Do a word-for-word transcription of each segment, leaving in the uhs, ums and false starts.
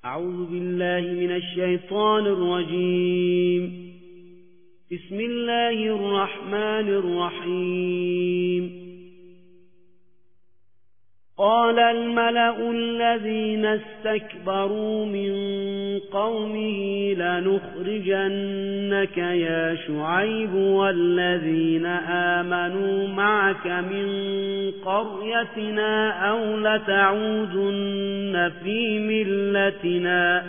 أعوذ بالله من الشيطان الرجيم. بسم الله الرحمن الرحيم. قال الملأ الذين استكبروا من قومه لنخرجنك يا شعيب والذين آمنوا معك من قريتنا أو لتعودن في ملتنا.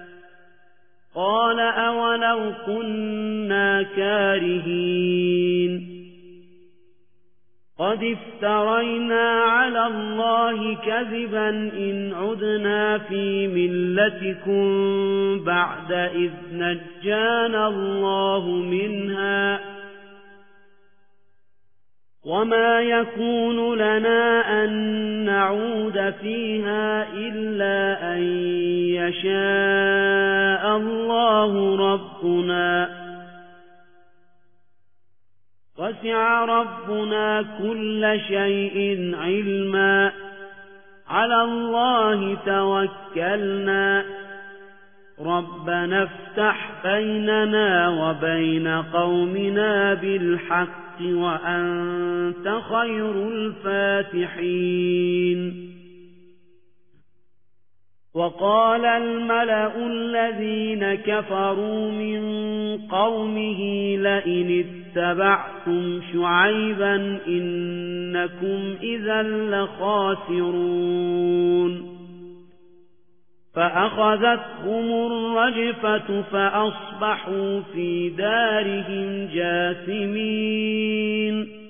قال أولو كنا كارهين قد افترينا على الله كذبا إن عدنا في ملتكم بعد إذ نجانا الله منها وما يكون لنا أن نعود فيها إلا أن يشاء الله ربنا وسع ربنا كل شيء علما على الله توكلنا ربنا افتح بيننا وبين قومنا بالحق وأنت خير الفاتحين. وقال الملأ الذين كفروا من قومه لئن اتبعتم شعيبا إنكم إذا لخاسرون. فأخذتهم الرجفة فأصبحوا في دارهم جاثمين.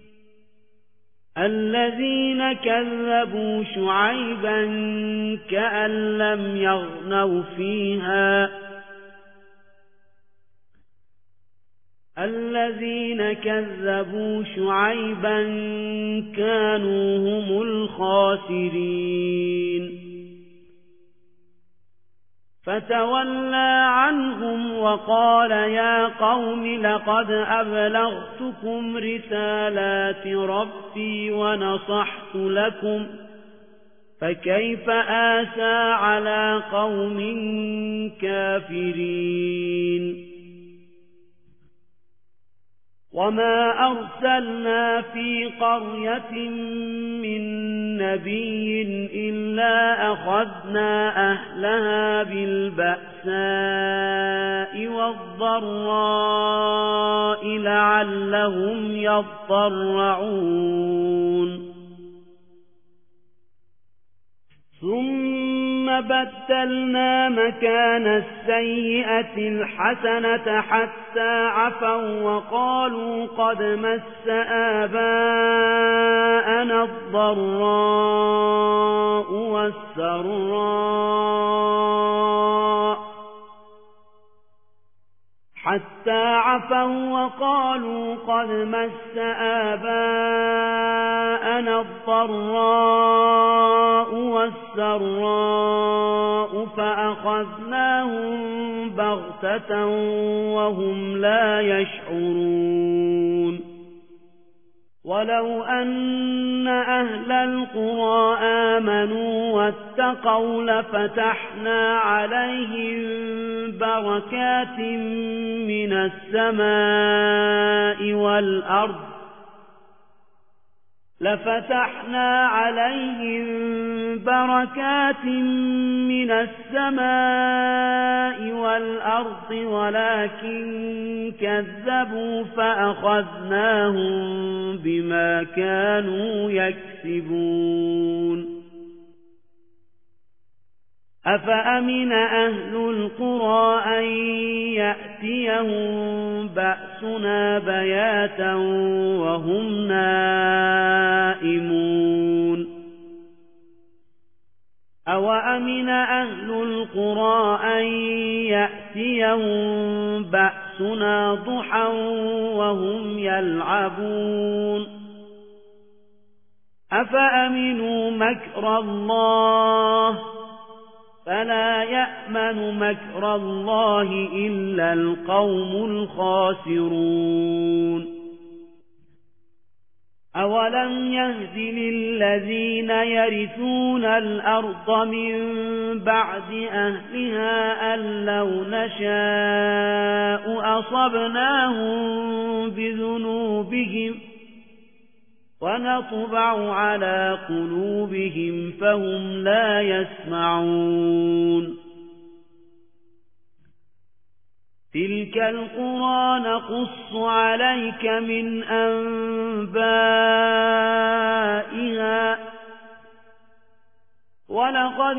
الذين كذبوا شعيبا كأن لم يغنوا فيها الذين كذبوا شعيبا كانوا هم الخاسرين. فتولى عنهم وقال يا قوم لقد أبلغتكم رسالات ربي ونصحت لكم فكيف آسى على قوم كافرين. وما أرسلنا في قرية من نبي إلا أخذنا أهلها بالبأساء والضراء لعلهم يضرعون. ثم بدلنا مكان السيئة الحسنة حتى عفوا وقالوا قد مس آباءنا الضراء والسراء حتى عفوا وقالوا قد مس آباءنا الضراء والسراء فأخذناهم بغتة وهم لا يشعرون. ولو أن أهل القرى آمنوا واتقوا لفتحنا عليهم بركات من السماء والأرض لفتحنا عليهم بركات من السماء والأرض ولكن كذبوا فأخذناهم بما كانوا يكسبون. أفأمن أهل القرى أن يأتيهم بأسنا بياتا وهم نائمون. أوأمن أهل القرى أن يأتيهم بأسنا ضحى وهم يلعبون. أفأمنوا مكر الله فلا يأمن مكر الله إلا القوم الخاسرون. أولم يهد للذين يرثون الأرض من بعد أهلها أن لو نشاء أصبناهم بذنوبهم ونطبع على قلوبهم فهم لا يسمعون تلك القرى نقص عليك من أنبائها ولقد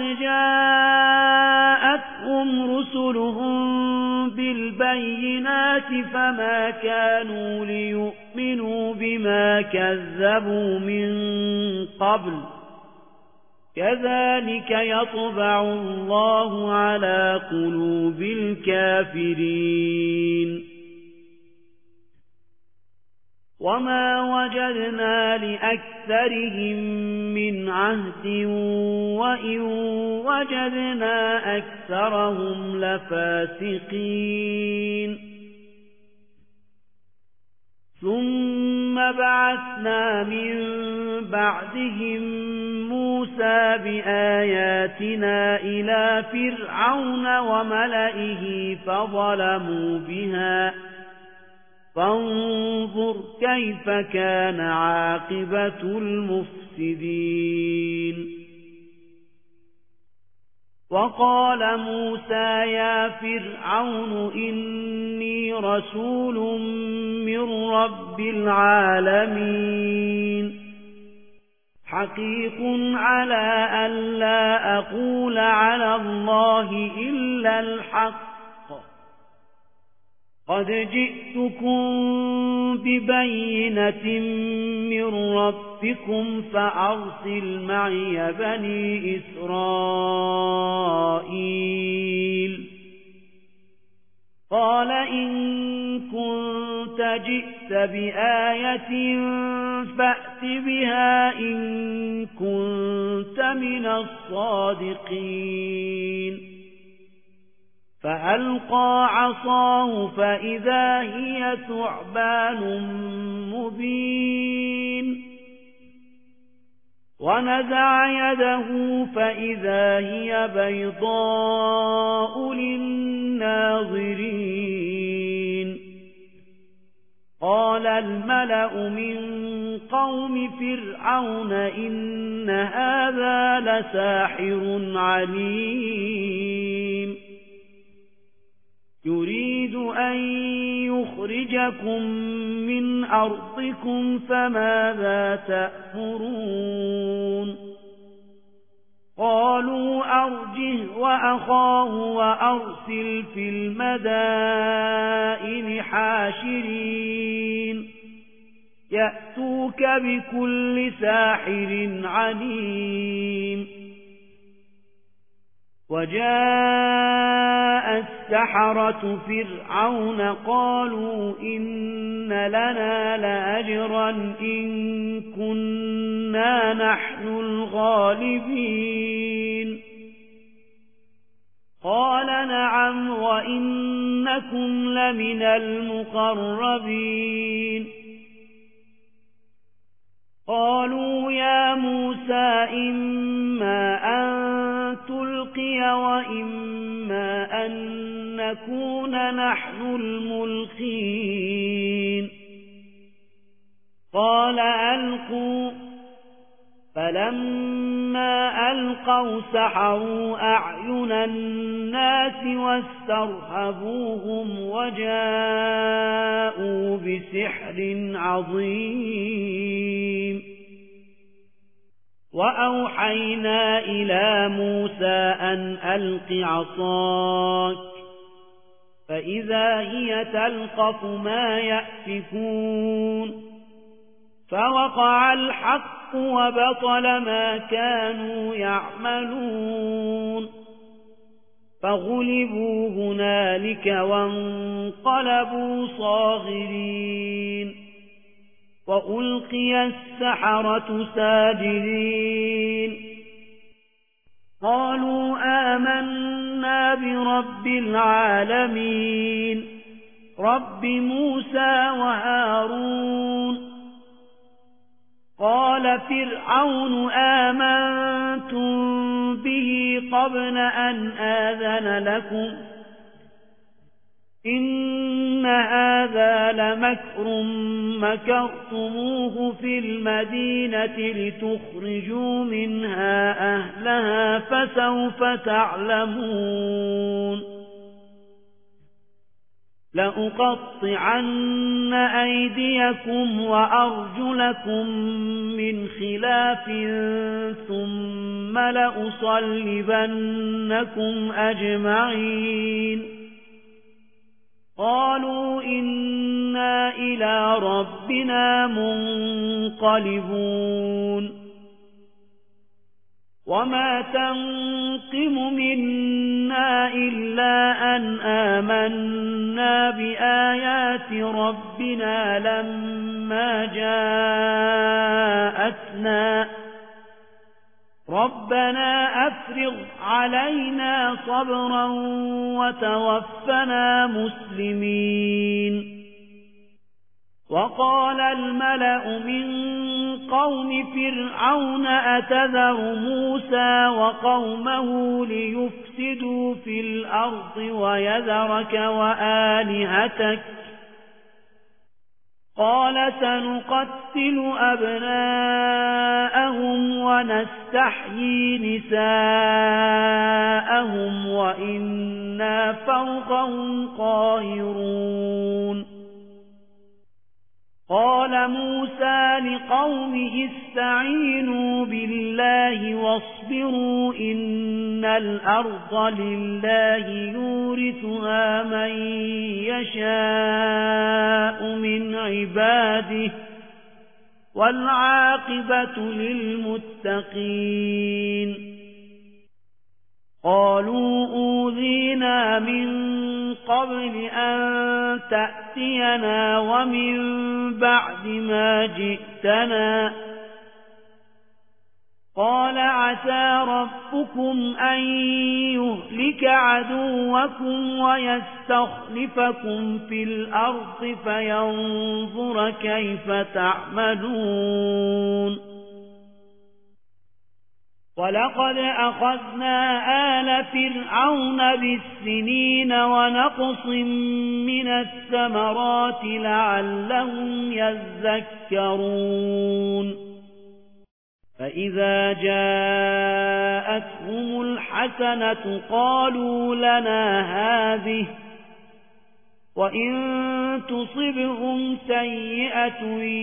جاءتهم رسلهم بالبينات فما كانوا ليؤمنوا بما كذبوا من قبل كذلك يطبع الله على قلوب الكافرين وما وجدنا لأكثرهم من عهد وإن وجدنا أكثرهم لفاسقين ثم بعثنا من بعدهم موسى بآياتنا إلى فرعون وملئه فظلموا بها فانظر كيف كان عاقبة المفسدين وقال موسى يا فرعون إني رسول من رب العالمين حقيق على أن لا أقول على الله إلا الحق قد جئتكم ببينة من ربكم فأرسل معي بني إسرائيل قال إن كنت جئت بآية فأت بها إن كنت من الصادقين فألقى عصاه فإذا هي ثعبان مبين ونزع يده فإذا هي بيضاء للناظرين قال الملأ من قوم فرعون إن هذا لساحر عليم يريد أن يخرجكم من أرضكم فماذا تأمرون قالوا أرجه وأخاه وأرسل في المدائن حاشرين يأتوك بكل ساحر عليم وجاء السحرة فرعون قالوا إن لنا لأجرا إن كنا نحن الغالبين قال نعم وإنكم لمن المقربين قالوا يا موسى إما أن تلقي وإما أن نكون نحن الملقين قال ألقوا فلما ألقوا سحروا أعين الناس واسترهبوهم وجاءوا بسحر عظيم وأوحينا إلى موسى أن ألق عصاك فإذا هي تلقف ما يأفكون فوقع الحق وبطل ما كانوا يعملون فغلبوا هنالك وانقلبوا صاغرين وألقي السحرة ساجدين قالوا آمنا برب العالمين رب موسى وهارون قال فرعون آمنتم به قبل أن آذن لكم إن هذا لمكر مكرتموه في المدينة لتخرجوا منها أهلها فسوف تعلمون لأقطعن أيديكم وأرجلكم من خلاف ثم لأصلبنكم أجمعين قالوا إنا إلى ربنا منقلبون وما تنقم منا إلا أن آمنا بآيات ربنا لما جاءتنا ربنا أفرغ علينا صبرا وتوفنا مسلمين وقال الملأ من قوم فرعون أتذر موسى وقومه ليفسدوا في الأرض ويذرك وآلهتك قال سنقتل أبناءهم ونستحيي نساءهم وإنا فوقهم قاهرون قال موسى لقومه استعينوا بالله واصبروا إن الأرض لله يورثها من يشاء من عباده والعاقبة للمتقين قالوا أوذينا من قبل أن تأتينا ومن بعد ما جئتنا قال عسى ربكم أن يهلك عدوكم ويستخلفكم في الأرض فينظر كيف تعملون ولقد أخذنا آل فرعون بالسنين ونقص من الثمرات لعلهم يذكرون فإذا جاءتهم الحسنة قالوا لنا هذه وإن تصبهم سيئة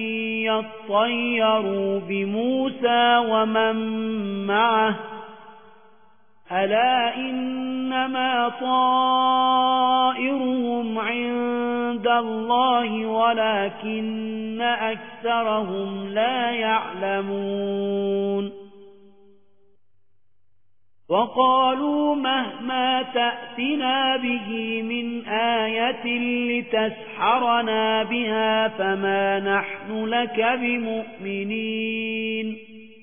يطيروا بموسى ومن معه ألا إنما طائرهم عند الله ولكن أكثرهم لا يعلمون وقالوا مهما تأتنا به من آية لتسحرنا بها فما نحن لك بمؤمنين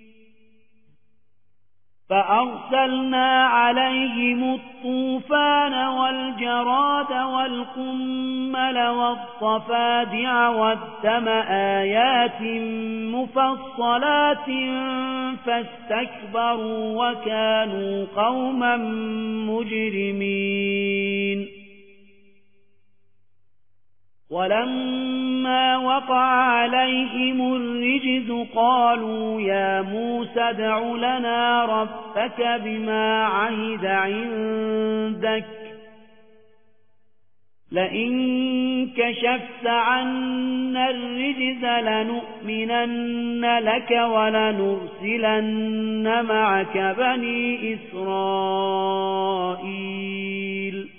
فأرسلنا عليهم الطوفان والجراد والقمل والضفادع والدم آيات مفصلات فاستكبروا وكانوا قوما مجرمين ولما وقع عليهم الرجز قالوا يا موسى ادع لنا ربك بما عهد عندك لئن كشفت عنا الرجز لنؤمنن لك ولنرسلن معك بني إسرائيل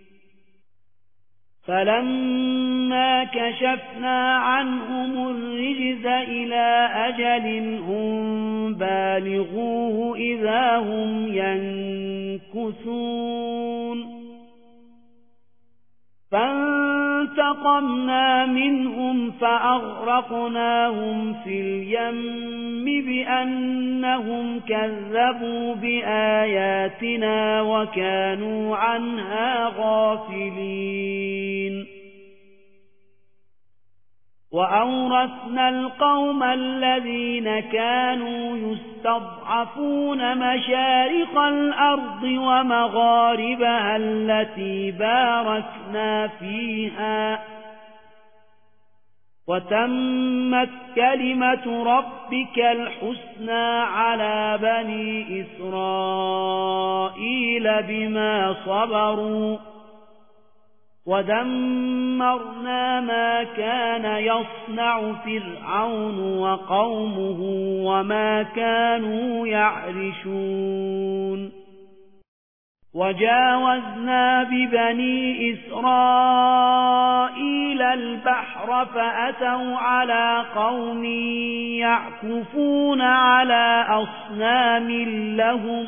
فلما كشفنا عنهم الرجز إلى أجل هم بالغوه إذا هم ينكثون فانتقمنا منهم فأغرقناهم في اليم بأنهم كذبوا بآياتنا وكانوا عنها غافلين وأورثنا القوم الذين كانوا يستضعفون مشارق الأرض ومغاربها التي باركنا فيها وتمت كلمة ربك الحسنى على بني إسرائيل بما صبروا ودمرنا ما كان يصنع فرعون وقومه وما كانوا يعرشون وجاوزنا ببني إسرائيل البحر فأتوا على قوم يعكفون على أصنام لهم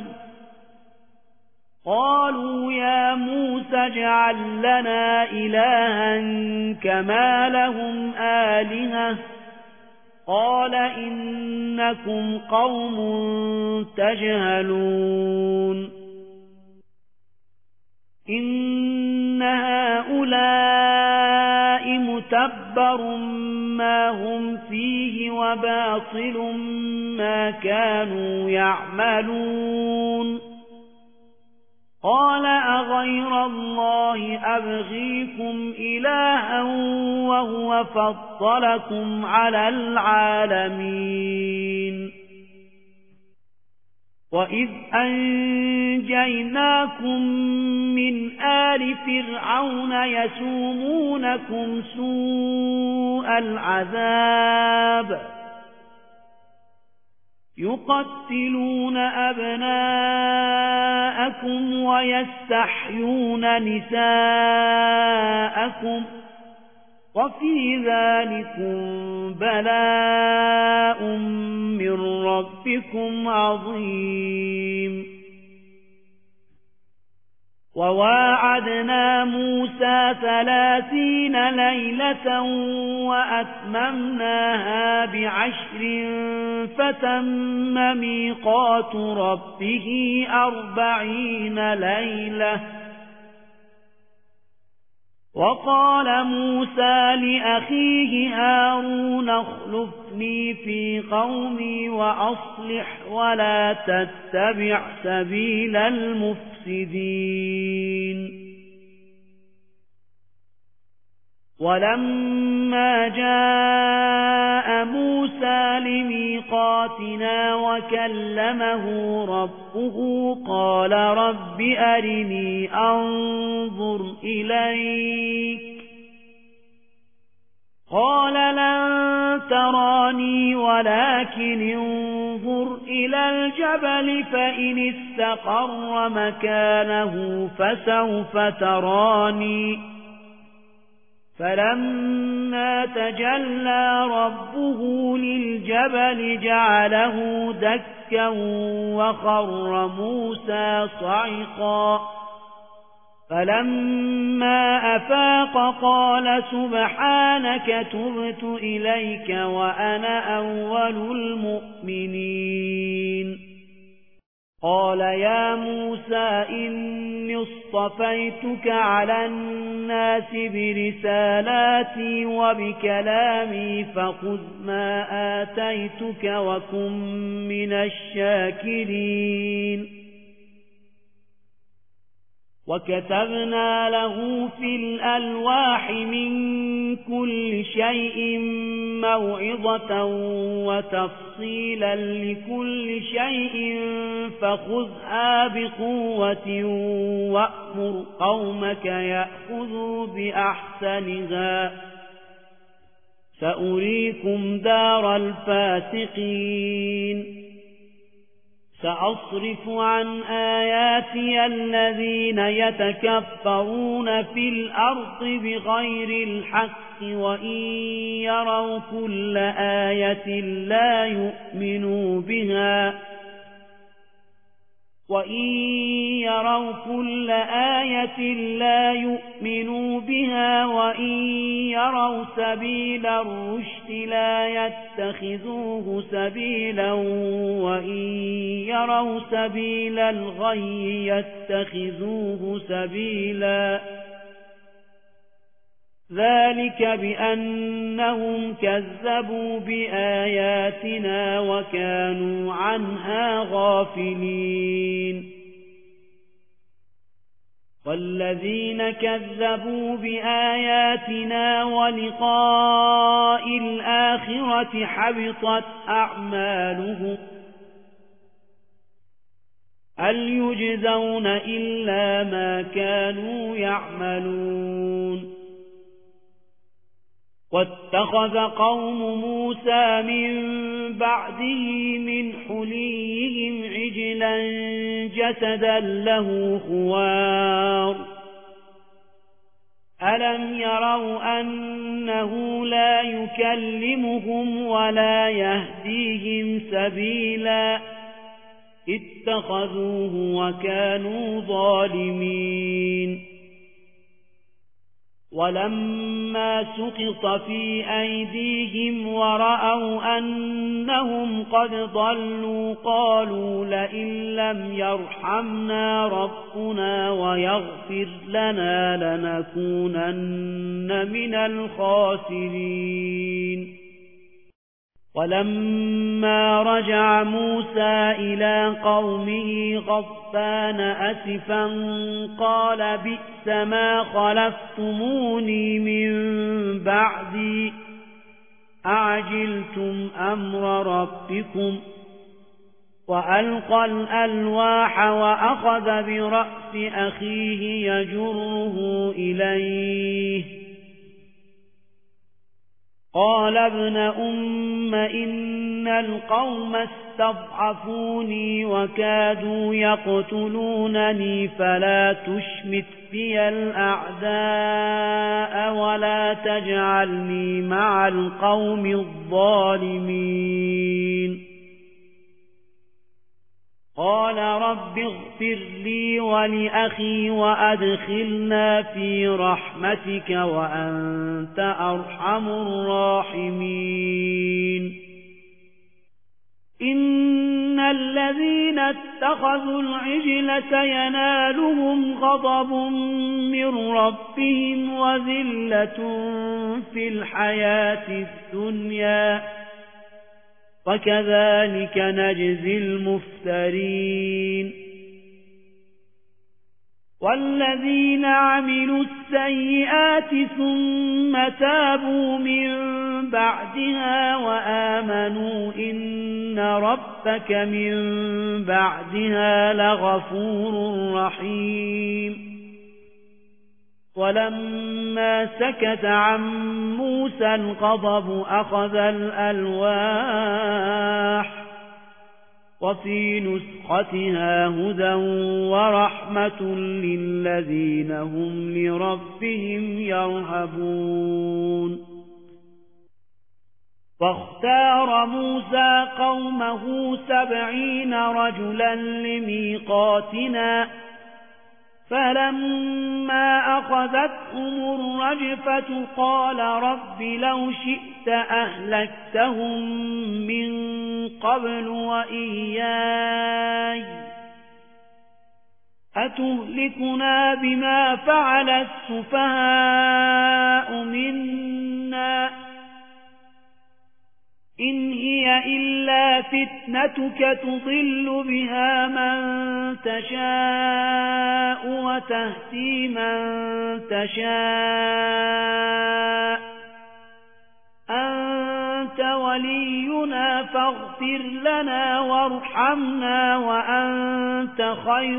قالوا يا موسى اجعل لنا إلها كما لهم آلهة قال إنكم قوم تجهلون إن هؤلاء متبر ما هم فيه وباطل ما كانوا يعملون قال أغير الله أبغيكم إلها وهو فضلكم على العالمين وإذ أنجيناكم من آل فرعون يسومونكم سوء العذاب يقتلون أبناءكم ويستحيون نساءكم وفي ذلكم بلاء من ربكم عظيم وواعدنا موسى ثلاثين ليلة وأتممناها بعشر فتم ميقات ربه أربعين ليلة وقال موسى لأخيه هارون اخلفني في قومي وأصلح ولا تتبع سبيل المفسدين ولما جاء موسى لميقاتنا وكلمه ربه قال رب أرني أنظر إليك قال لن تراني ولكن انظر إلى الجبل فإن استقر مكانه فسوف تراني فلما تجلى ربه للجبل جعله دكا وخر موسى صعقا فلما أفاق قال سبحانك تبت إليك وأنا أول المؤمنين قال يا موسى إني اصطفيتك على الناس برسالاتي وبكلامي فخذ ما آتيتك وكن من الشاكرين وكتبنا له في الألواح من كل شيء موعظة وتفصيلا لكل شيء فخذها بقوة وأمر قومك يأخذوا بأحسنها سأريكم دار الفاسقين سأصرف عن آياتي الذين يتكبرون في الأرض بغير الحق وإن يروا كل آية لا يؤمنوا بها وإن يروا كل آية لا يؤمنوا بها وإن يروا سبيل الرشد لا يتخذوه سبيلا وإن يروا سبيل الغي يتخذوه سبيلا ذلك بأنهم كذبوا بآياتنا وكانوا عنها غافلين والذين كذبوا بآياتنا ولقاء الآخرة حبطت أعمالهم هل يجزون إلا ما كانوا يعملون واتخذ قوم موسى من بعده من حليهم عجلا جسدا له خوار ألم يروا أنه لا يكلمهم ولا يهديهم سبيلا اتخذوه وكانوا ظالمين ولما سقط في أيديهم ورأوا أنهم قد ضلوا قالوا لئن لم يرحمنا ربنا ويغفر لنا لنكونن من الخاسرين ولما رجع موسى إلى قومه غضبان أسفا قال بئس ما خلفتموني من بعدي أعجلتم أمر ربكم وألقى الألواح وأخذ برأس أخيه يجره إليه قال ابن أم إن القوم استضعفوني وكادوا يقتلونني فلا تشمت بي الأعداء ولا تجعلني مع القوم الظالمين قال رب اغفر لي ولأخي وأدخلنا في رحمتك وأنت أرحم الراحمين إن الذين اتخذوا العجل سينالهم غضب من ربهم وذلة في الحياة الدنيا وكذلك نجزي المفترين والذين عملوا السيئات ثم تابوا من بعدها وآمنوا إن ربك من بعدها لغفور رحيم ولما سكت عن موسى الغضب أخذ الألواح وفي نسختها هدى ورحمة للذين هم لربهم يرهبون فاختار موسى قومه سبعين رجلا لميقاتنا فلما أخذتهم الرجفة قال رب لو شئت أهلكتهم من قبل وإياي أتهلكنا بما فعل السفهاء منا إن هي إلا فتنتك تضل بها من تشاء وتهدي من تشاء أنت ولينا فاغفر لنا وارحمنا وأنت خير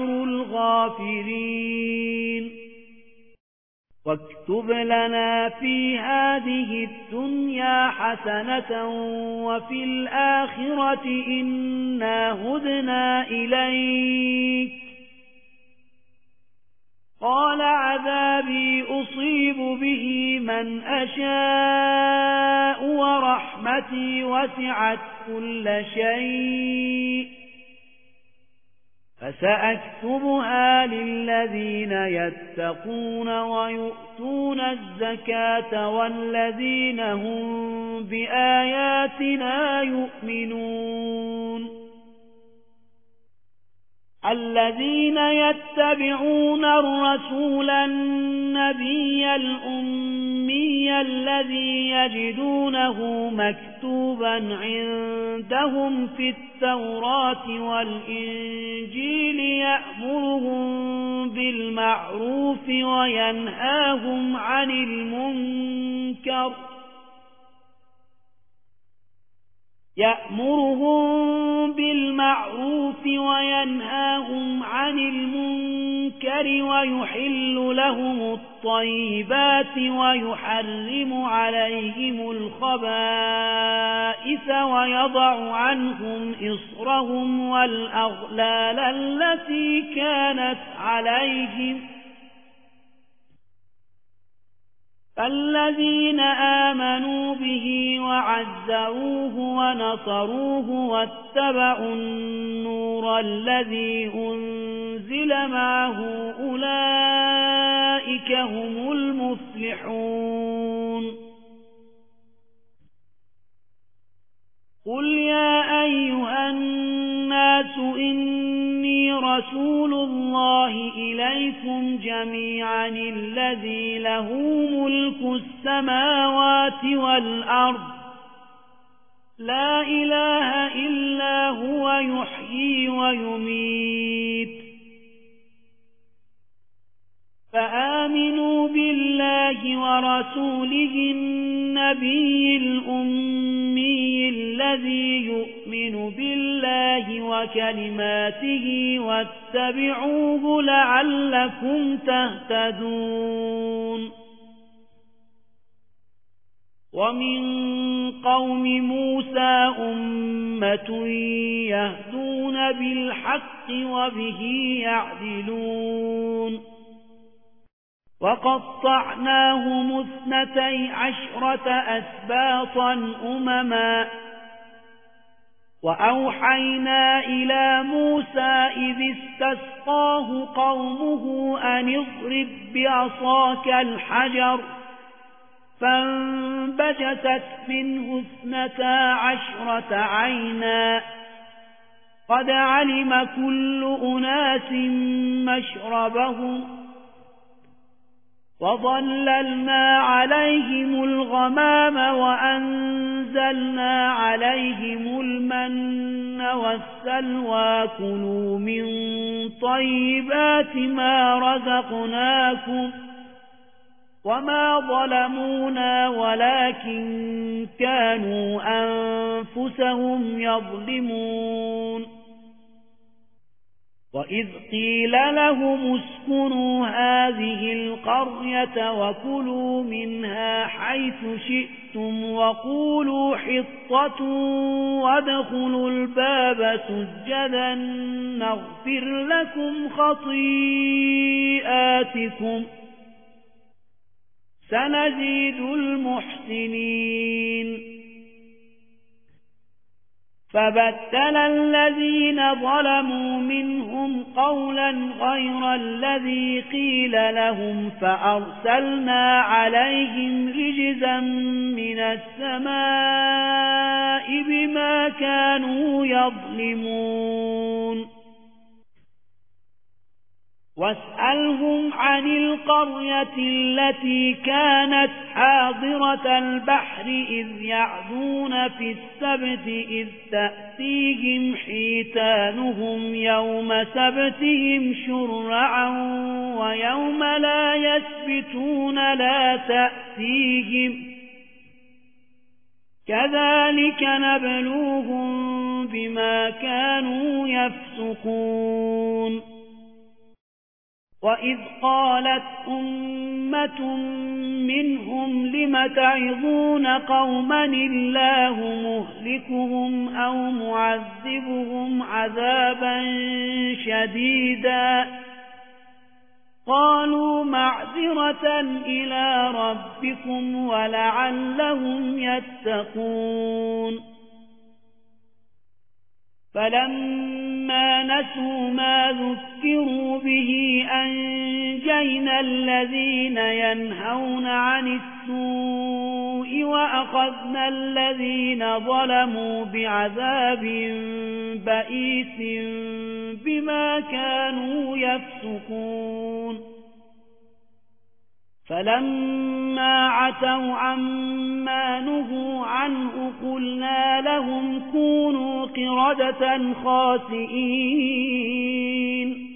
الغافرين واكتب لنا في هذه الدنيا حسنة وفي الآخرة إنا هدنا إليك قال عذابي أصيب به من أشاء ورحمتي وسعت كل شيء فسأكتبها للذين يتقون ويؤتون الزكاة والذين هم بآياتنا يؤمنون الذين يتبعون الرسول النبي الأمي الأمي الذي يجدونه مكتوبا عندهم في التوراة والإنجيل يأمرهم بالمعروف وينهاهم عن المنكر يأمرهم بالمعروف وينهاهم عن المنكر ويحل لهم الطيبات ويحرم عليهم الخبائث ويضع عنهم إصرهم والأغلال التي كانت عليهم فالذين آمنوا به وعزروه ونصروه واتبعوا النور الذي أنزل معه أولئك هم المفلحون قل يا أيها الناس إني رسول الله إليكم جميعا الذي له ملك السماوات والأرض لا إله إلا هو يحيي ويميت فآمنوا بالله ورسوله النبي الأمي الذي يؤمن بالله وكلماته واتبعوه لعلكم تهتدون ومن قوم موسى أمة يهدون بالحق وبه يعدلون وقطعناهم اثنتي عشرة أسباطا أمما وأوحينا إلى موسى إذ استسقاه قومه أن اضرب بعصاك الحجر فانبجست منه اثنتا عشرة عينا قد علم كل أناس مشربهم وظللنا عليهم الغمام وأنزلنا عليهم المن والسلوى كلوا من طيبات ما رزقناكم وما ظلمونا ولكن كانوا أنفسهم يظلمون وإذ قيل لهم اسكنوا هذه القرية وكلوا منها حيث شئتم وقولوا حطة وادخلوا الباب سجدا نغفر لكم خطيئاتكم سنزيد المحسنين فبدل الذين ظلموا منهم قولا غير الذي قيل لهم فأرسلنا عليهم رجزا من السماء بما كانوا يظلمون واسألهم عن القرية التي كانت حاضرة البحر إذ يعدون في السبت إذ تأتيهم حيتانهم يوم سبتهم شرعا ويوم لا يسبتون لا تأتيهم كذلك نبلوهم بما كانوا يفسقون وإذ قالت أمة منهم لم تعظون قوما الله مهلكهم أو معذبهم عذابا شديدا قالوا معذرة إلى ربكم ولعلهم يتقون فلما نسوا ما ذكروا به أنجينا الذين ينهون عن السوء وأخذنا الذين ظلموا بعذاب بئيس بما كانوا يفسقون فلما عتوا عما نهوا عنه قلنا لهم كونوا قردة خاسئين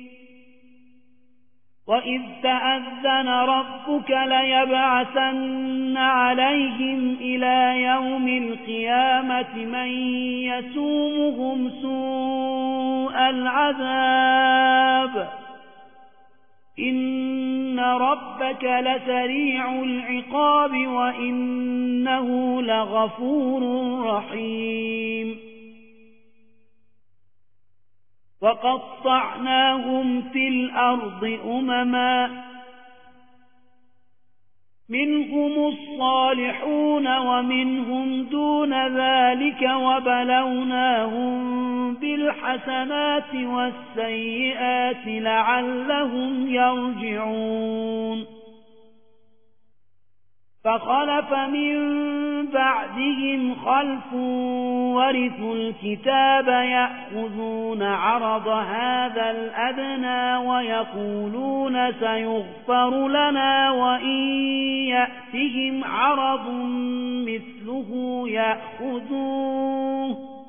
وإذ تأذن ربك ليبعثن عليهم إلى يوم القيامة من يسومهم سوء العذاب إن ربك لسريع العقاب وإنه لغفور رحيم وقطعناهم في الأرض أمما منهم الصالحون ومنهم دون ذلك وبلوناهم بالحسنات والسيئات لعلهم يرجعون فخلف من بعدهم خلف ورثوا الكتاب يأخذون عرض هذا الأدنى ويقولون سيغفر لنا وإن يأتهم عرض مثله يأخذوه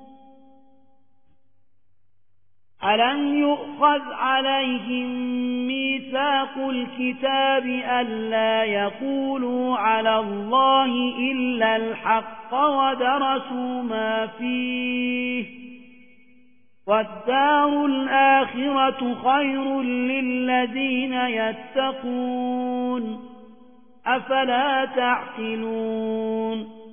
ألم يؤخذ عليهم ميثاق الكتاب ألا يقولوا على الله إلا الحق ودرسوا ما فيه والدار الآخرة خير للذين يتقون أفلا تعقلون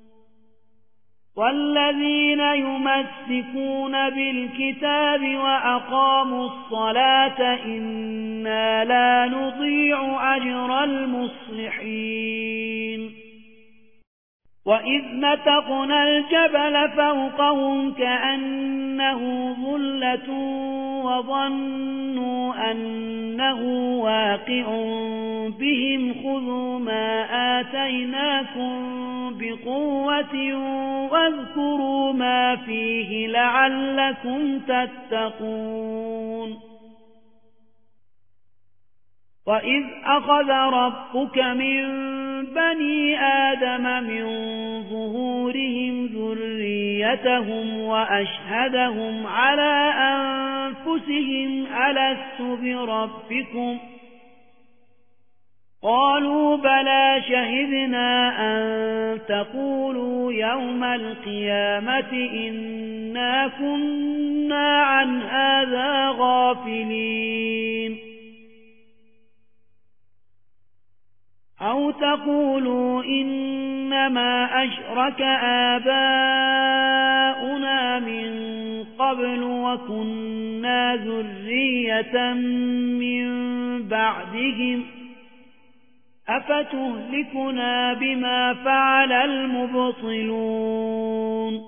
والذين يمسكون بالكتاب وأقاموا الصلاة إنا لا نضيع أجر المصلحين وإذ نتقنا الجبل فوقهم كأنه ظلة وظنوا أنه واقع بهم خذوا ما آتيناكم بقوة واذكروا ما فيه لعلكم تتقون وإذ أخذ ربك من بني آدم من ظهورهم ذريتهم وأشهدهم على أنفسهم ألست بربكم قالوا بلى شهدنا أن تقولوا يوم القيامة إنا كنا عن هذا غافلين أو تقولوا إنما أشرك آباؤنا من قبل وكنا ذرية من بعدهم أفتهلكنا بما فعل المبطلون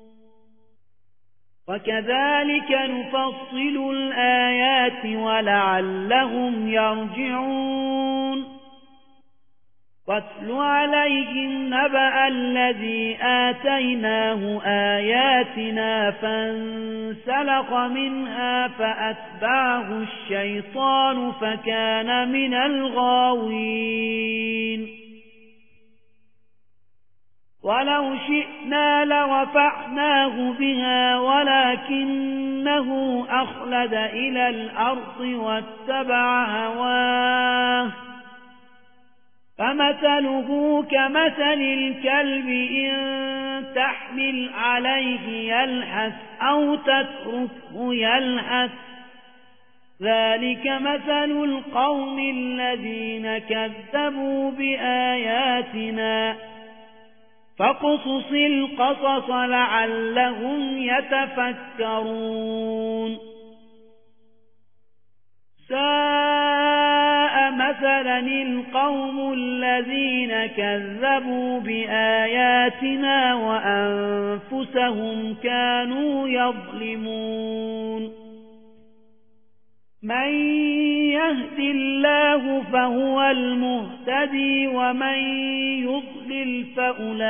وكذلك نفصل الآيات ولعلهم يرجعون واتل عليهم نبأ الذي آتيناه آياتنا فانسلخ منها فأتبعه الشيطان فكان من الغاوين ولو شئنا لرفعناه بها ولكنه أخلد إلى الأرض واتبع هواه فمثله كمثل الكلب إن تحمل عليه يلهث أو تتركه يلهث ذلك مثل القوم الذين كذبوا بآياتنا فاقصص القصص لعلهم يتفكرون ساء مثلا القوم الذين كذبوا بآياتنا وأنفسهم كانوا يظلمون من يهد الله فهو المهتدي ومن يضلل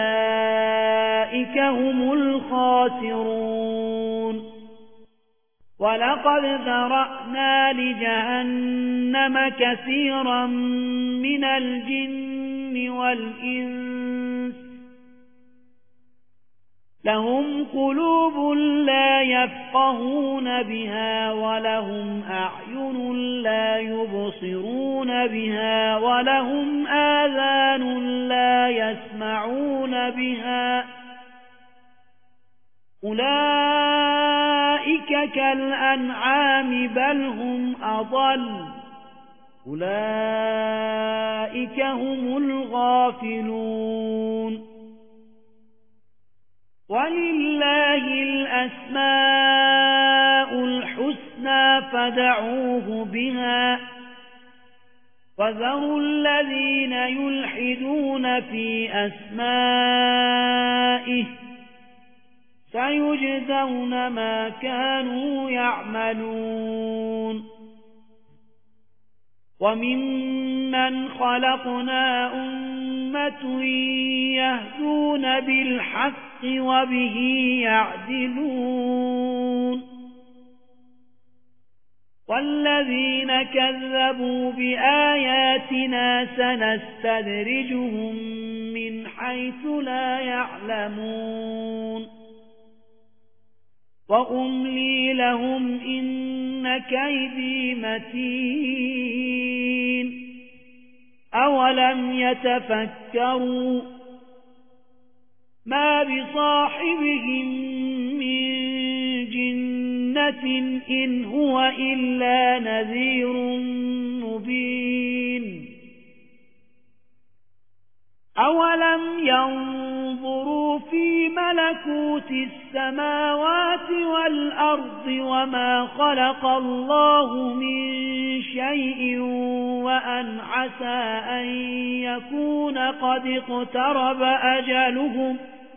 فأولئك هم الخاسرون ولقد ذرأنا لجهنم كثيرا من الجن والإنس لهم قلوب لا يفقهون بها ولهم أعين لا يبصرون بها ولهم آذان لا يسمعون بها أولئك كالأنعام بل هم أضل أولئك هم الغافلون ولله الأسماء الحسنى فدعوه بها وذروا الذين يلحدون في أسمائه سيجزون ما كانوا يعملون وممن خلقنا أمة يهدون بالحق وبه يعدلون والذين كذبوا بآياتنا سنستدرجهم من حيث لا يعلمون وأملي لهم إن كيدي متين أولم يتفكروا ما بصاحبهم من جنة إن هو إلا نذير مبين أولم ينظروا في ملكوت السماوات والأرض وما خلق الله من شيء وأن عسى أن يكون قد اقترب أجلهم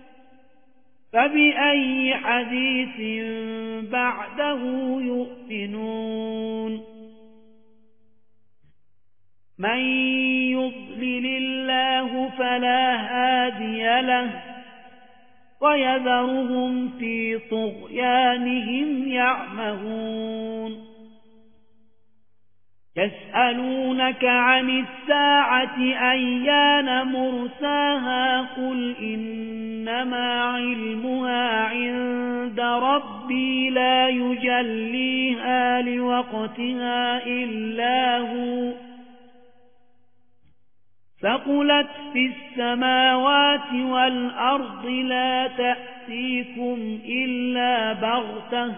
فبأي حديث بعده يؤمنون من يضلل الله فلا هادي له ويذرهم في طغيانهم يعمهون يسألونك عن الساعة أيان مرساها قل إنما علمها عند ربي لا يجليها لوقتها إلا هو ثقلت في السماوات والأرض لا تأتيكم إلا بغتة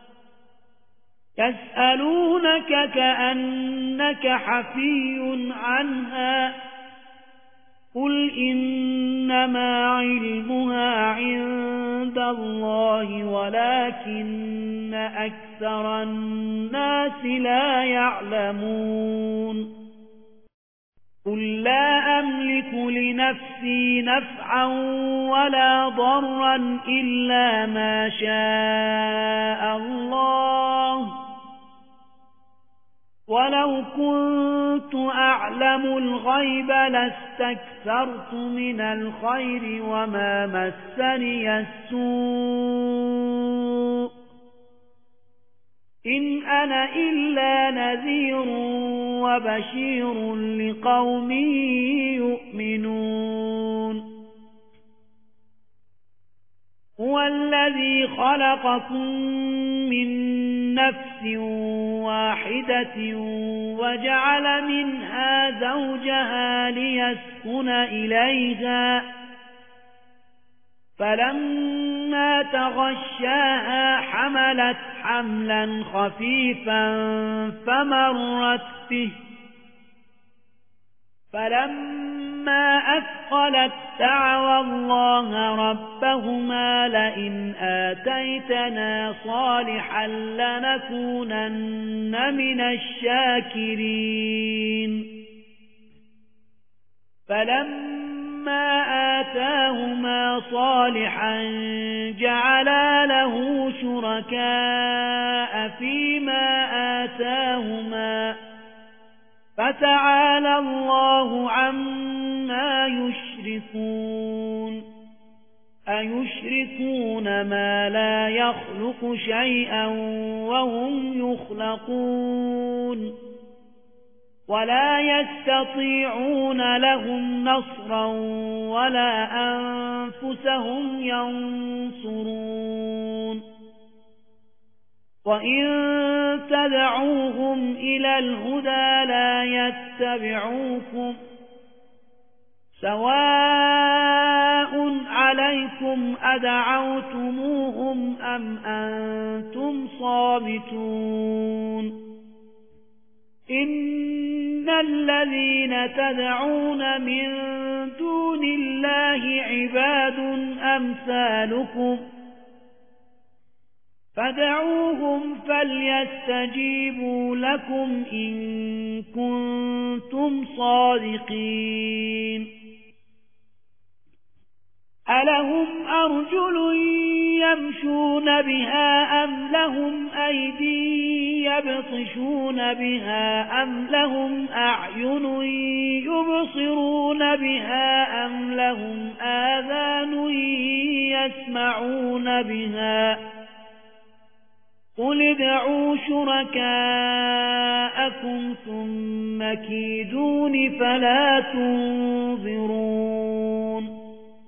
يسألونك كأنك حفي عنها قل إنما علمها عند الله ولكن أكثر الناس لا يعلمون قل لا أملك لنفسي نفعا ولا ضرا إلا ما شاء الله ولو كنت أعلم الغيب لاستكثرت من الخير وما مسني السوء إن أنا إلا نذير وبشير لقوم يؤمنون هو الذي خلقكم من نفس واحدة وجعل منها زوجها ليسكن إليها فلما تغشاها حملت حملا خفيفا فمرت به فلما أثقلت دعوا الله ربهما لئن آتيتنا صالحا لنكونن من الشاكرين فلما آتاهما صالحا جعلا له شركاء فيما آتاهما فتعالى الله عما يشركون أيشركون ما لا يخلق شيئا وهم يخلقون ولا يستطيعون لهم نصرا ولا أنفسهم ينصرون وإن تدعوهم إلى الهدى لا يتبعوكم سواء عليكم أدعوتموهم أم أنتم صامتون إن الذين تدعون من دون الله عباد أمثالكم فدعوهم فليستجيبوا لكم إن كنتم صادقين ألهم أرجل يمشون بها أم لهم أيدي يبطشون بها أم لهم أعين يبصرون بها أم لهم آذان يسمعون بها قل ادعوا شركاءكم ثم كيدون فلا تنظرون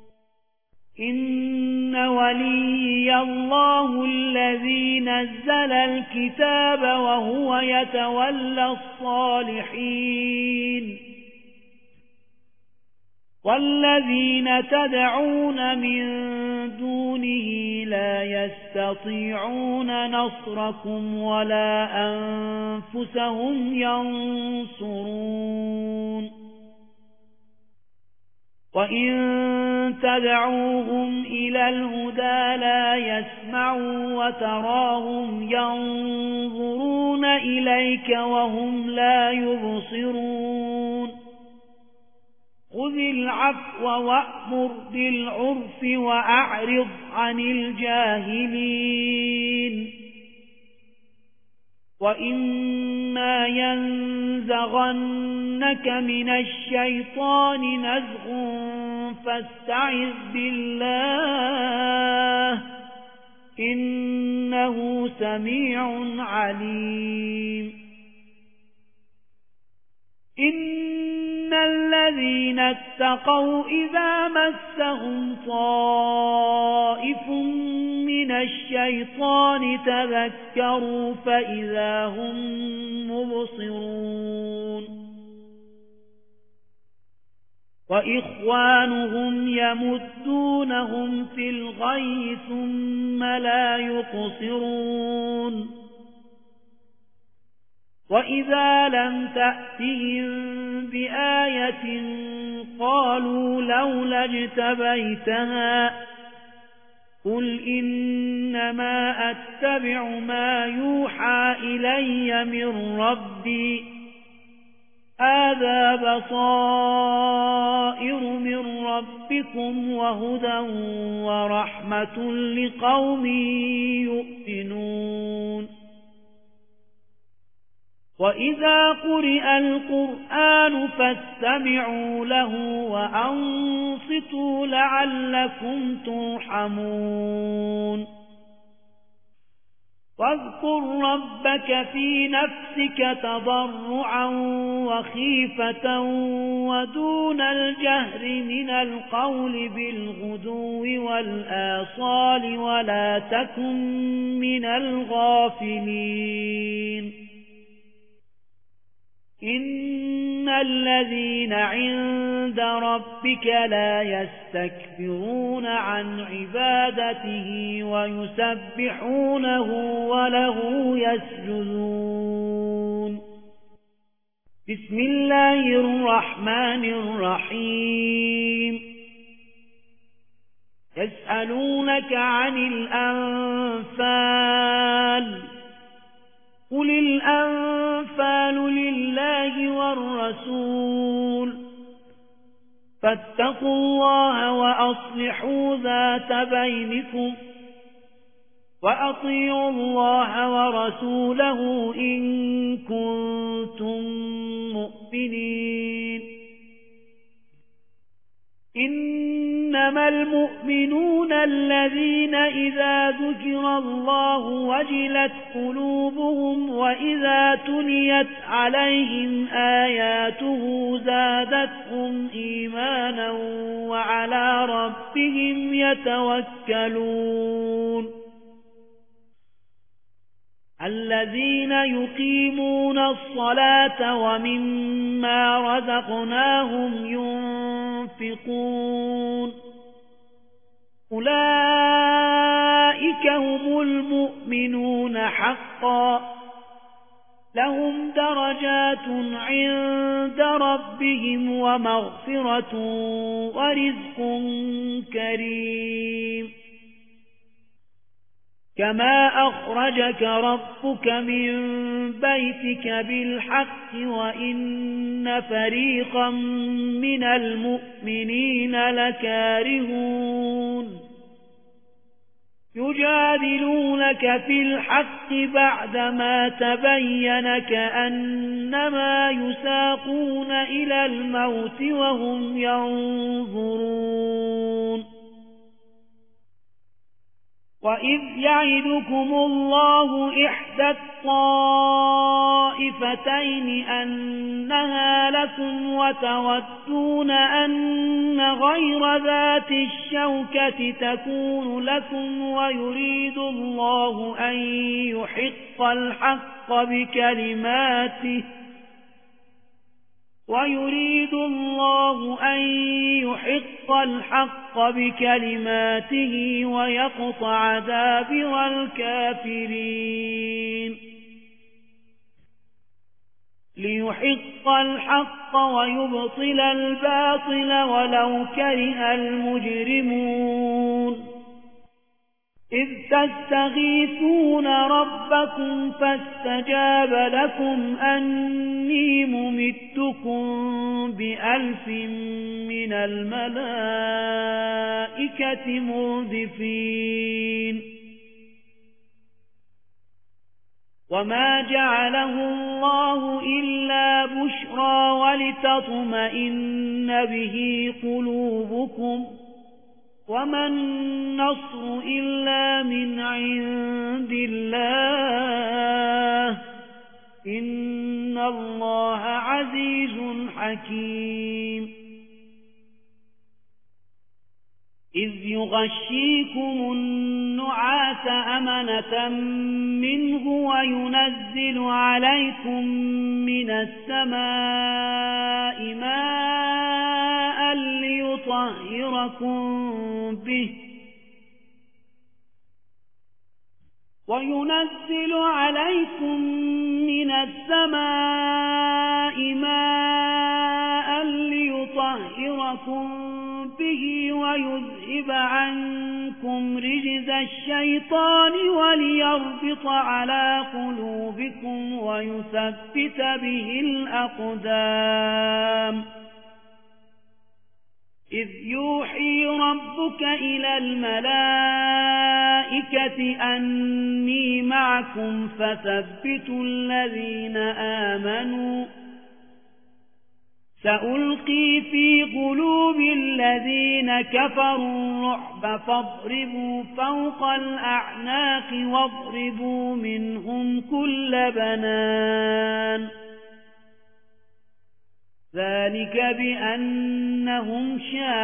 إن ولي الله الذي نزل الكتاب وهو يتولى الصالحين والذين تدعون من دونه لا يستطيعون نصركم ولا أنفسهم ينصرون وإن تدعوهم إلى الهدى لا يسمعوا وتراهم ينظرون إليك وهم لا يبصرون خذ العفو وأمر بالعرف وأعرض عن الجاهلين وإما ينزغنك من الشيطان نزغ فاستعذ بالله إنه سميع عليم إن الذين اتقوا إذا مسهم طائف من الشيطان تذكروا فإذا هم مبصرون وإخوانهم يمدونهم في الغي ثم لا يقصرون وإذا لم تأتهم بآية قالوا لولا اجتبيتها قل إنما أتبع ما يوحى إلي من ربي هذا بصائر من ربكم وهدى ورحمة لقوم يؤمنون وإذا قرئ القرآن فاستمعوا له وأنصتوا لعلكم ترحمون واذكر ربك في نفسك تضرعا وخيفة ودون الجهر من القول بالغدو والآصال ولا تكن من الغافلين إن الذين عند ربك لا يستكبرون عن عبادته ويسبحونه وله يسجدون بسم الله الرحمن الرحيم يسألونك عن الأنفال قل الأنفال لله والرسول فاتقوا الله وأصلحوا ذات بينكم وأطيعوا الله ورسوله إن كنتم مؤمنين إنما المؤمنون الذين إذا ذكر الله وجلت قلوبهم وإذا تليت عليهم آياته زادتهم إيمانا وعلى ربهم يتوكلون الذين يقيمون الصلاة ومما رزقناهم ينفقون أولئك هم المؤمنون حقا لهم درجات عند ربهم ومغفرة ورزق كريم كما أخرجك ربك من بيتك بالحق وإن فريقا من المؤمنين لكارهون يجادلونك في الحق بعدما تبين كأنما يساقون إلى الموت وهم ينظرون وإذ يعدكم الله إحدى الطائفتين أنها لكم وتودون أن غير ذات الشوكة تكون لكم ويريد الله أن يحق الحق بكلماته ويريد الله أن يحق الحق بكلماته ويقطع دابر الكافرين ليحق الحق ويبطل الباطل ولو كره المجرمون إذ تستغيثون ربكم فاستجاب لكم أني ممدكم بألف من الملائكة مردفين وما جعله الله إلا بشرى ولتطمئن به قلوبكم وما النصر إلا من عند الله إن الله عزيز حكيم إذ يغشيكم النعاس أمنة منه وينزل عليكم من السماء ماء ليطهركم به وينزل عليكم من السماء ماء ليطهركم به ويذهب عنكم رجز الشيطان وليربط على قلوبكم ويثبت به الأقدام إذ يوحي ربك إلى الملائكة أني معكم فثبتوا الذين آمنوا سألقي في قلوب الذين كفروا الرعب فاضربوا فوق الأعناق واضربوا منهم كل بنان ذلك بأنهم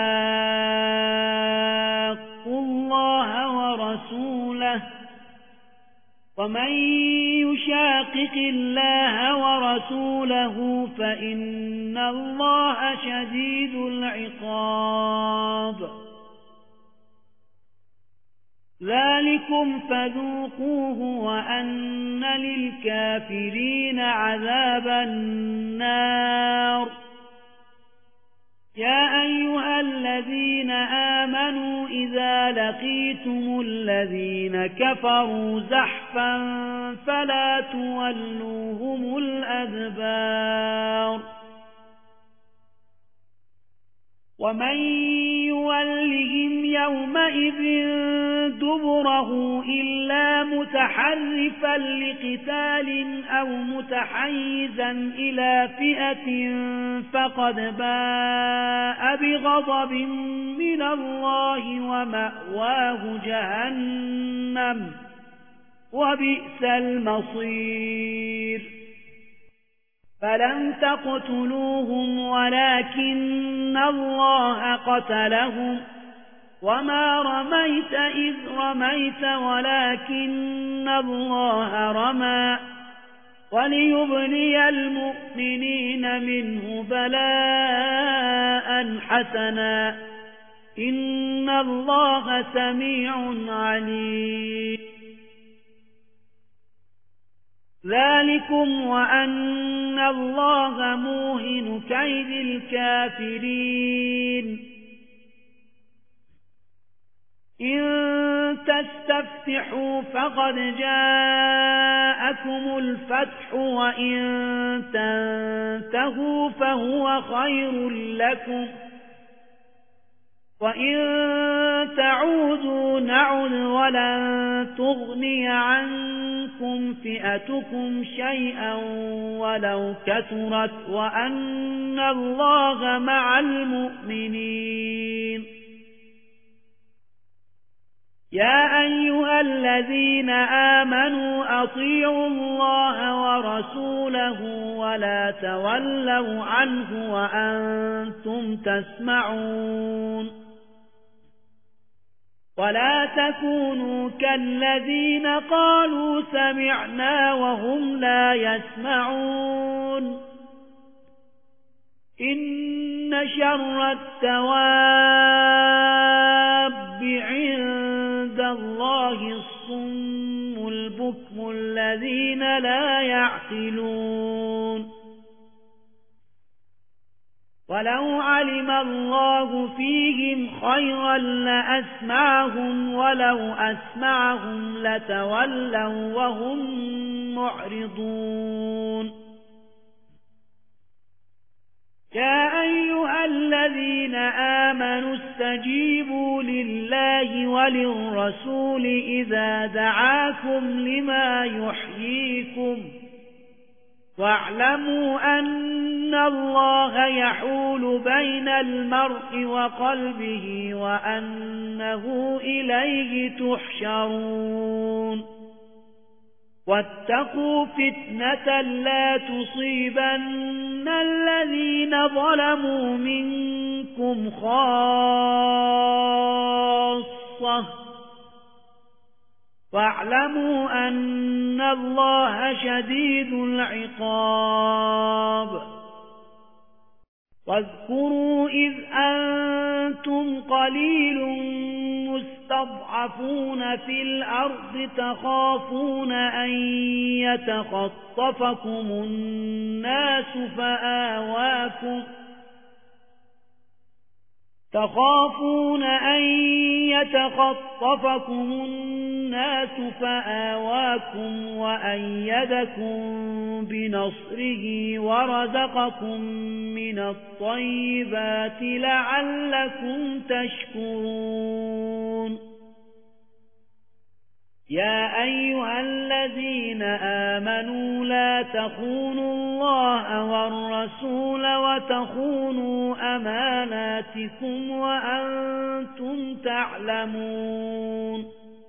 شاقوا الله ورسوله ومن يشاقق الله ورسوله فإن الله شديد العقاب ذلكم فذوقوه وأن للكافرين عذاب النار يا أيها الذين آمنوا إذا لقيتم الذين كفروا زحفا فلا تولوهم الأدبار ومن يولهم يومئذ دبره إلا متحرفا لقتال أو متحيزا إلى فئة فقد باء بغضب من الله ومأواه جهنم وبئس المصير فلم تقتلوهم ولكن الله قتلهم وما رميت إذ رميت ولكن الله رمى وليبلي المؤمنين منه بلاء حسنا إن الله سميع عليم ذلكم وأن الله موهن كيد الكافرين إن تستفتحوا فقد جاءكم الفتح وإن تنتهوا فهو خير لكم وإن تعودوا نعد ولن تغني عنكم فئتكم شيئا ولو كثرت وأن الله مع المؤمنين يا أيها الذين آمنوا أطيعوا الله ورسوله ولا تولوا عنه وأنتم تسمعون ولا تكونوا كالذين قالوا سمعنا وهم لا يسمعون إن شر الدواب عند الله الصم البكم الذين لا يعقلون ولو علم الله فيهم خيرا لأسمعهم ولو أسمعهم لتولوا وهم معرضون يا أيها الذين آمنوا استجيبوا لله وللرسول إذا دعاكم لما يحييكم واعلموا أن الله يحول بين المرء وقلبه وأنه إليه تحشرون واتقوا فتنة لا تصيبن الذين ظلموا منكم خاصة واعلموا أن الله شديد العقاب واذكروا إذ أنتم قليل مستضعفون في الأرض تخافون أن يتخطفكم الناس فآواكم تخافون أن يتخطفكم الناس فآواكم وأيدكم بنصره ورزقكم من الطيبات لعلكم تشكرون يا أيها الذين آمنوا لا تخونوا الله والرسول وتخونوا أماناتكم وأنتم تعلمون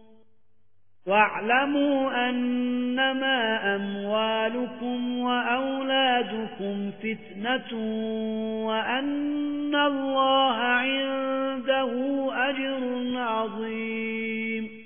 واعلموا أنما أموالكم وأولادكم فتنة وأن الله عنده أجر عظيم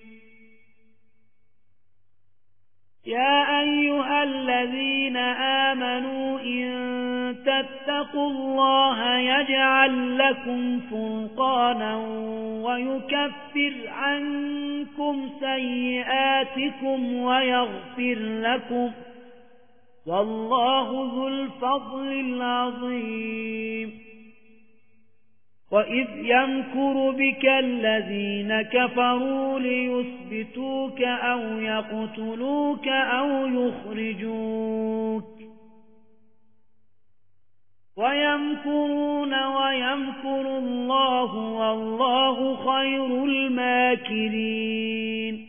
يا أيها الذين آمنوا إن تتقوا الله يجعل لكم فرقانا ويكفر عنكم سيئاتكم ويغفر لكم والله ذو الفضل العظيم وإذ يمكر بك الذين كفروا ليثبتوك أو يقتلوك أو يخرجوك ويمكرون ويمكر الله والله خير الماكرين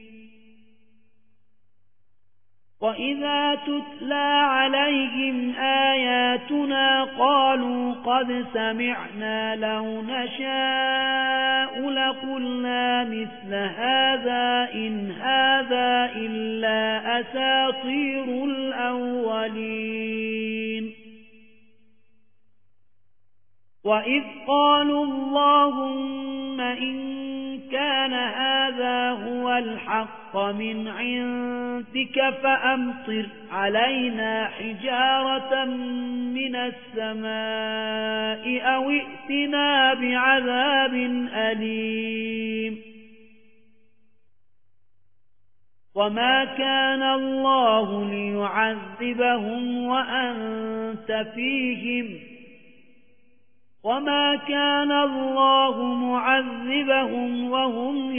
وإذا تتلى عليهم آياتنا قالوا قد سمعنا لو نشاء لقلنا مثل هذا إن هذا إلا أساطير الأولين وإذ قالوا اللهم إن كان هذا هو الحق من عندك فأمطر علينا حجارة من السماء أو ائتنا بعذاب أليم وما كان الله ليعذبهم وأنت فيهم وما كان الله معذبهم وهم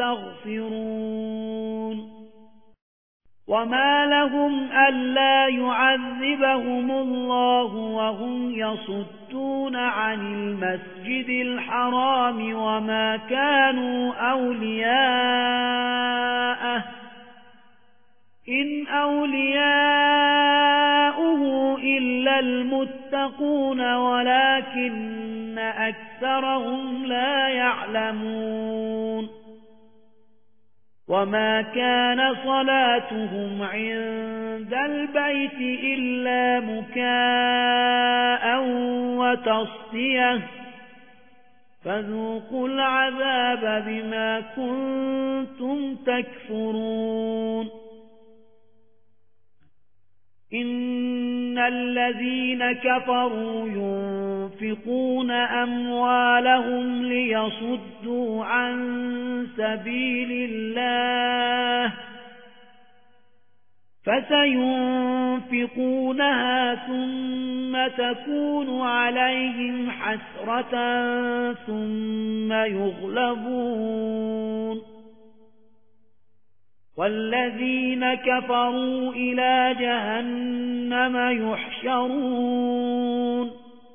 يستغفرون وما لهم ألا يعذبهم الله وهم يصدون عن المسجد الحرام وما كانوا أولياءه إن أولياؤه إلا المتقون ولكن أكثرهم لا يعلمون وما كان صلاتهم عند البيت إلا مكاء وتصدية فذوقوا العذاب بما كنتم تكفرون إن الذين كفروا ينفقون أموالهم ليصدوا عن سبيل الله فسينفقونها ثم تكون عليهم حسرة ثم يغلبون والذين كفروا إلى جهنم يحشرون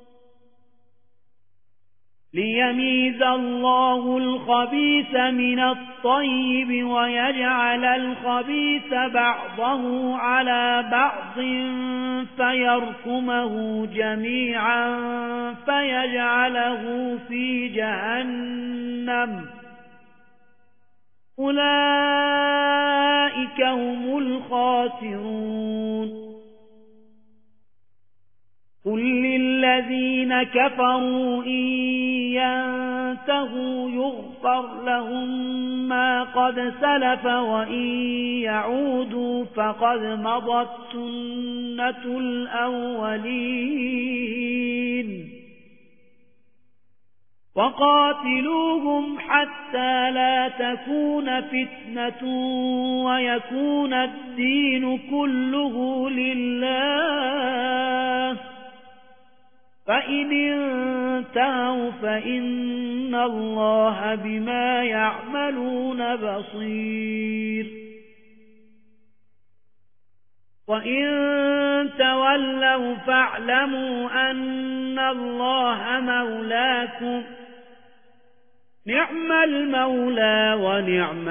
ليميز الله الخبيث من الطيب ويجعل الخبيث بعضه على بعض فيركمه جميعا فيجعله في جهنم أولئك هم الخاسرون قل للذين كفروا إن ينتهوا يغفر لهم ما قد سلف وإن يعودوا فقد مضت سنة الأولين وقاتلوهم حتى لا تكون فتنة ويكون الدين كله لله فإن انتهوا فإن الله بما يعملون بصير وإن تولوا فاعلموا أن الله مولاكم نعم المولى ونعم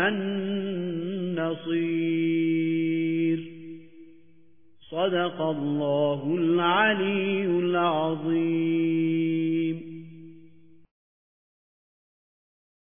النصير صدق الله العلي العظيم.